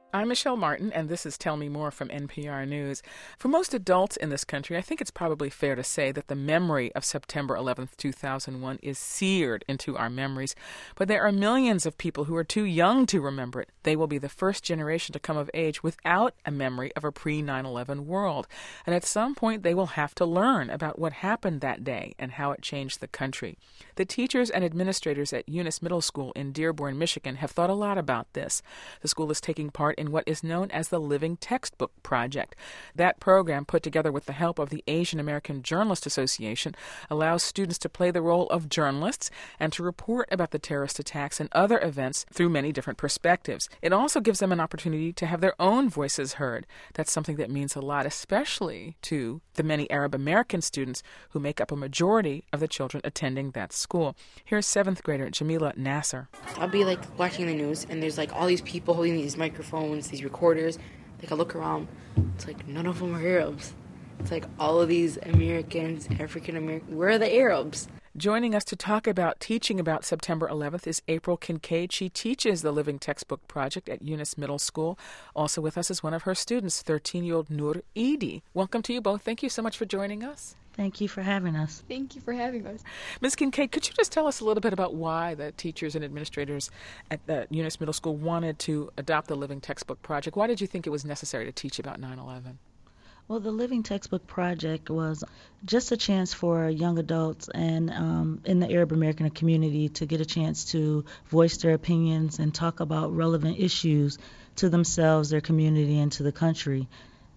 I'm Michelle Martin, and this is Tell Me More from NPR News. For most adults in this country, I think it's probably fair to say that the memory of September 11th, 2001 is seared into our memories. But there are millions of people who are too young to remember it. They will be the first generation to come of age without a memory of a pre-9/11 world. And at some point, they will have to learn about what happened that day and how it changed the country. The teachers and administrators at Eunice Middle School in Dearborn, Michigan, have thought a lot about this. The school is taking part in what is known as the Living Textbook Project. That program, put together with the help of the Asian American Journalist Association, allows students to play the role of journalists and to report about the terrorist attacks and other events through many different perspectives. It also gives them an opportunity to have their own voices heard. That's something that means a lot, especially to the many Arab American students who make up a majority of the children attending that school. Here's 7th grader Jamila Nasser. I'll be watching the news, and there's all these people holding these microphones, these recorders. I look around, it's none of them are Arabs. It's all of these Americans, African Americans. Where are the Arabs? Joining us to talk about teaching about September 11th is April Kincaid. She teaches the Living Textbook Project at Eunice Middle School. Also with us is one of her students, 13-year-old Noor Eidi. Welcome to you both. Thank you so much for joining us. Thank you for having us. Thank you for having us. Ms. Kincaid, could you just tell us a little bit about why the teachers and administrators at the Eunice Middle School wanted to adopt the Living Textbook Project? Why did you think it was necessary to teach about 9/11? Well, the Living Textbook Project was just a chance for young adults and in the Arab American community to get a chance to voice their opinions and talk about relevant issues to themselves, their community, and to the country.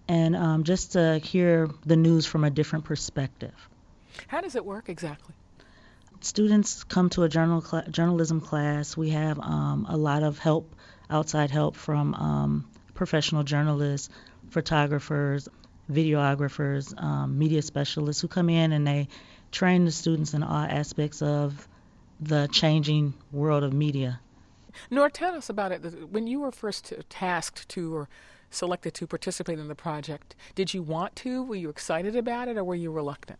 And just to hear the news from a different perspective. How does it work exactly? Students come to a journalism class. We have a lot of help, outside help from professional journalists, photographers, videographers, media specialists who come in and they train the students in all aspects of the changing world of media. Noor, tell us about it. When you were first tasked to or selected to participate in the project, did you want to? Were you excited about it, or were you reluctant?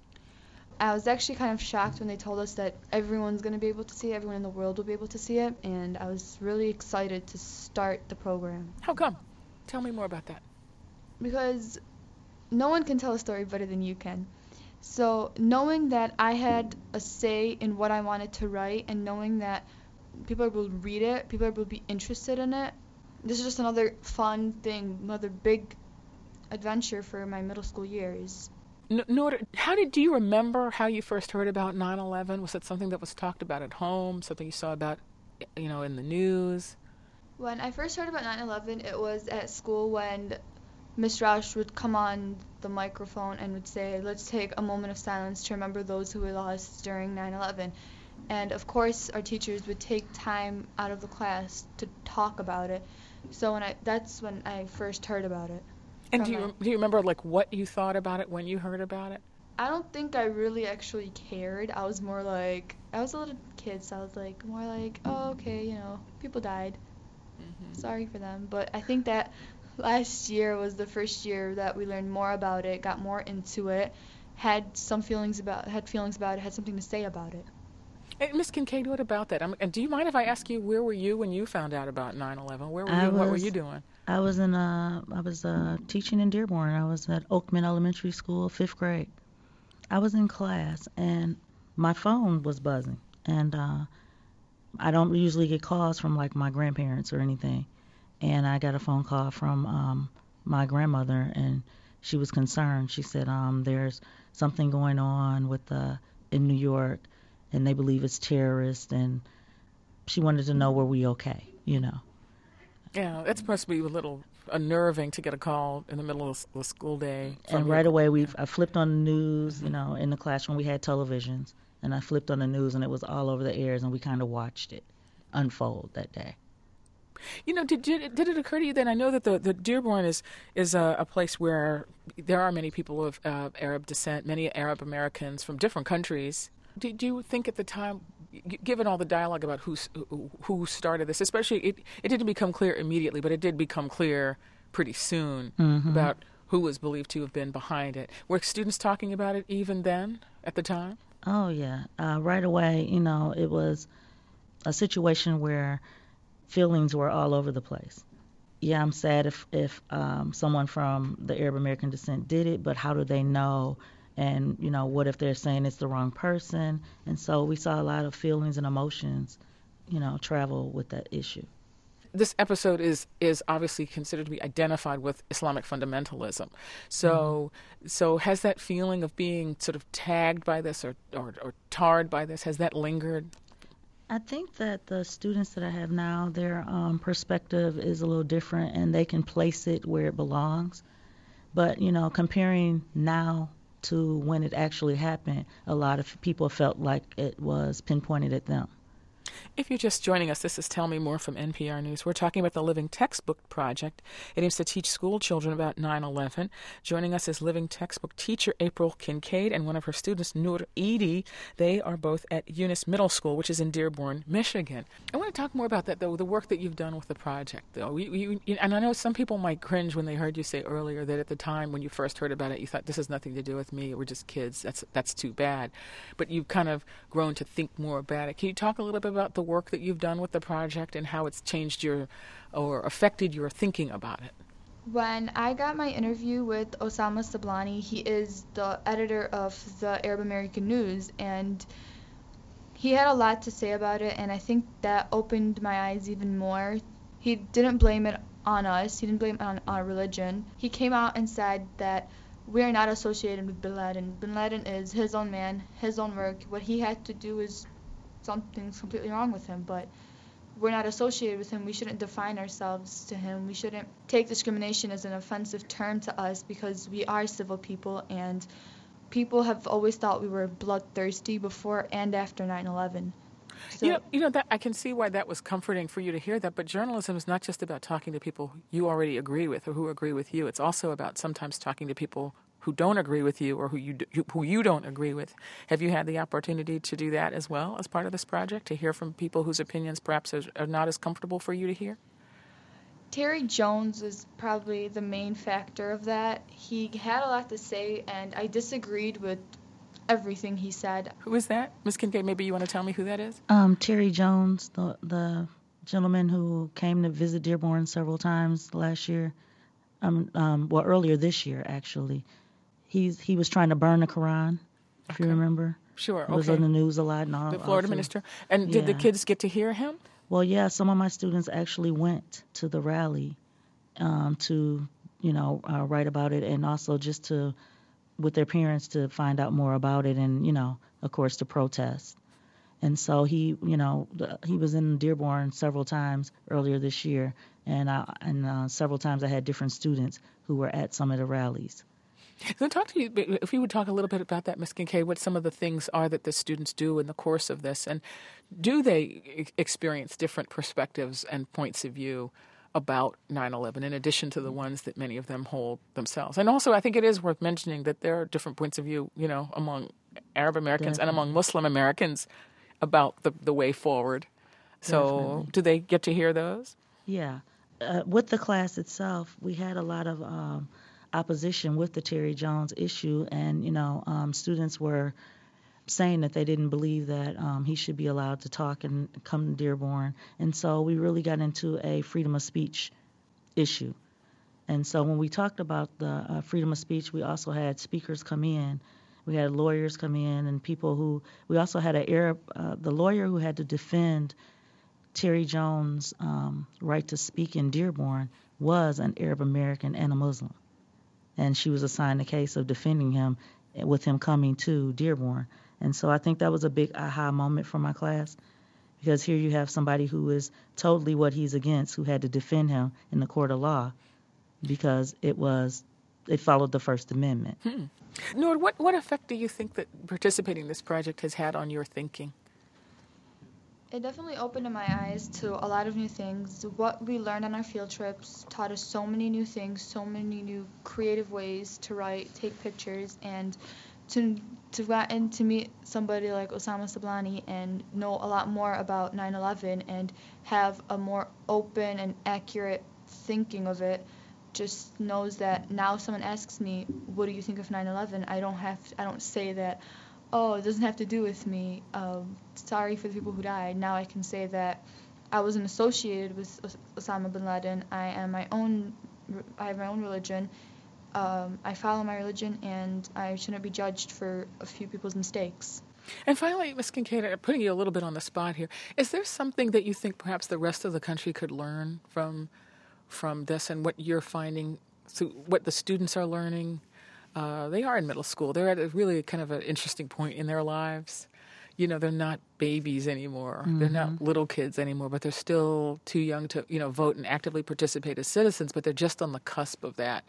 I was actually kind of shocked when they told us that everyone's going to be able to see it, everyone in the world will be able to see it, and I was really excited to start the program. How come? Tell me more about that. Because no one can tell a story better than you can. So knowing that I had a say in what I wanted to write and knowing that people will read it, people will be interested in it, this is just another fun thing, another big adventure for my middle school years. Noor, do you remember how you first heard about 9/11? Was it something that was talked about at home, something you saw about, in the news? When I first heard about 9/11, it was at school when Miss Roush would come on the microphone and would say, let's take a moment of silence to remember those who we lost during 9/11. And of course, our teachers would take time out of the class to talk about it. So that's when I first heard about it. And do you remember what you thought about it when you heard about it? I don't think I really actually cared. I was more I was a little kid, so I was more oh, okay, people died. Mm-hmm. Sorry for them. But I think that last year was the first year that we learned more about it, got more into it, had feelings about it, had something to say about it. Hey, Ms. Kincaid, what about that? And do you mind if I ask you, where were you when you found out about 9/11? Where were you? What were you doing? I was teaching in Dearborn. I was at Oakman Elementary School, 5th grade. I was in class, and my phone was buzzing. And I don't usually get calls from my grandparents or anything. And I got a phone call from my grandmother, and she was concerned. She said, there's something going on in New York, and they believe it's terrorist, and she wanted to know were we okay, Yeah, that's supposed to be a little unnerving to get a call in the middle of the school day. And right away, I flipped on the news, in the classroom we had televisions, and I flipped on the news, and it was all over the airs, and we kind of watched it unfold that day. Did it occur to you then? I know that the Dearborn is a place where there are many people of Arab descent, many Arab Americans from different countries. Do you think at the time, given all the dialogue about who started this, especially it didn't become clear immediately, but it did become clear pretty soon about who was believed to have been behind it. Were students talking about it even then, at the time? Oh, yeah. Right away, it was a situation where feelings were all over the place. yeah, I'm sad if someone from the Arab American descent did it, but how do they know? And what if they're saying it's the wrong person? And so we saw a lot of feelings and emotions, travel with that issue. This episode is obviously considered to be identified with Islamic fundamentalism. So has that feeling of being sort of tagged by this or tarred by this, has that lingered? I think that the students that I have now, their perspective is a little different, and they can place it where it belongs. But comparing now to when it actually happened, a lot of people felt like it was pinpointed at them. If you're just joining us, this is Tell Me More from NPR News. We're talking about the Living Textbook Project. It aims to teach school children about 9/11. Joining us is Living Textbook teacher April Kincaid and one of her students, Noor Eady. They are both at Eunice Middle School, which is in Dearborn, Michigan. I want to talk more about that, though, the work that you've done with the project, though. And I know some people might cringe when they heard you say earlier that at the time when you first heard about it, you thought, this has nothing to do with me. We're just kids. That's too bad. But you've kind of grown to think more about it. Can you talk a little bit about the work that you've done with the project and how it's changed or affected your thinking about it? When I got my interview with Osama Sablani, he is the editor of the Arab American News, and he had a lot to say about it, and I think that opened my eyes even more. He didn't blame it on us. He didn't blame it on our religion. He came out and said that we are not associated with Bin Laden. Bin Laden is his own man, his own work. What he had to do is something's completely wrong with him, but we're not associated with him. We shouldn't define ourselves to him. We shouldn't take discrimination as an offensive term to us because we are civil people, and people have always thought we were bloodthirsty before and after 9/11. So, that I can see why that was comforting for you to hear that, but journalism is not just about talking to people you already agree with or who agree with you. It's also about sometimes talking to people who don't agree with you or who you don't agree with. Have you had the opportunity to do that as well as part of this project, to hear from people whose opinions perhaps are not as comfortable for you to hear? Terry Jones is probably the main factor of that. He had a lot to say, and I disagreed with everything he said. Who is that? Ms. Kincaid, maybe you want to tell me who that is? Terry Jones, the gentleman who came to visit Dearborn several times last year, earlier this year, actually. He was trying to burn the Quran, if you remember. Sure, He was on the news a lot. And all, the Florida minister. And did the kids get to hear him? Well, yeah, some of my students actually went to the rally to, write about it, and also just with their parents to find out more about it, and, of course, to protest. And so he was in Dearborn several times earlier this year, and several times I had different students who were at some of the rallies. So if you would talk a little bit about that, Ms. Kincaid, what some of the things are that the students do in the course of this, and do they experience different perspectives and points of view about 9/11 in addition to the ones that many of them hold themselves? And also, I think it is worth mentioning that there are different points of view, among Arab Americans and among Muslim Americans about the way forward. So Definitely. Do they get to hear those? Yeah. With the class itself, we had a lot of opposition with the Terry Jones issue, and students were saying that they didn't believe that he should be allowed to talk and come to Dearborn, and so we really got into a freedom of speech issue. And so when we talked about the freedom of speech, we also had speakers come in, we had lawyers come in, and we also had the lawyer who had to defend Terry Jones' right to speak in Dearborn was an Arab American and a Muslim. And she was assigned the case of defending him with him coming to Dearborn. And so I think that was a big aha moment for my class, because here you have somebody who is totally what he's against, who had to defend him in the court of law because it followed the First Amendment. Noor, what effect do you think that participating in this project has had on your thinking? It definitely opened my eyes to a lot of new things. What we learned on our field trips taught us so many new things, so many new creative ways to write, take pictures, and to meet somebody like Osama Sablani and know a lot more about 9/11 and have a more open and accurate thinking of it. Just knows that now if someone asks me, what do you think of 9/11? I don't say that, oh, it doesn't have to do with me. Sorry for the people who died. Now I can say that I wasn't associated with Osama bin Laden. I have my own religion. I follow my religion, and I shouldn't be judged for a few people's mistakes. And finally, Ms. Kincaid, putting you a little bit on the spot here, is there something that you think perhaps the rest of the country could learn from this and what you're finding, so what the students are learning? They are in middle school. They're at a really kind of an interesting point in their lives. You know, they're not babies anymore. Mm-hmm. They're not little kids anymore, but they're still too young to, vote and actively participate as citizens, but they're just on the cusp of that.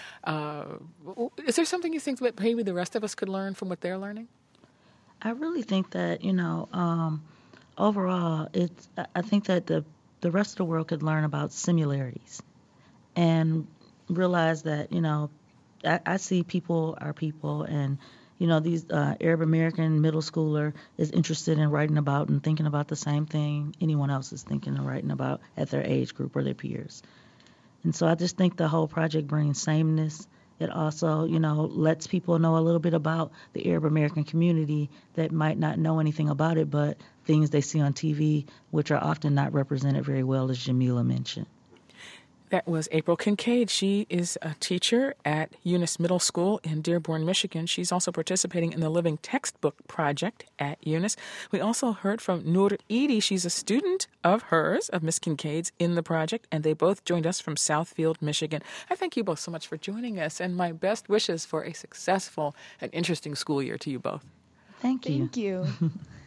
Is there something you think that maybe the rest of us could learn from what they're learning? I really think that, overall, I think that the rest of the world could learn about similarities and realize that, I see people are people, and, these Arab American middle schooler is interested in writing about and thinking about the same thing anyone else is thinking and writing about at their age group or their peers. And so I just think the whole project brings sameness. It also, lets people know a little bit about the Arab American community that might not know anything about it, but things they see on TV, which are often not represented very well, as Jamila mentioned. That was April Kincaid. She is a teacher at Eunice Middle School in Dearborn, Michigan. She's also participating in the Living Textbook Project at Eunice. We also heard from Noor Edie. She's a student of hers, of Miss Kincaid's, in the project, and they both joined us from Southfield, Michigan. I thank you both so much for joining us, and my best wishes for a successful and interesting school year to you both. Thank you. Thank you.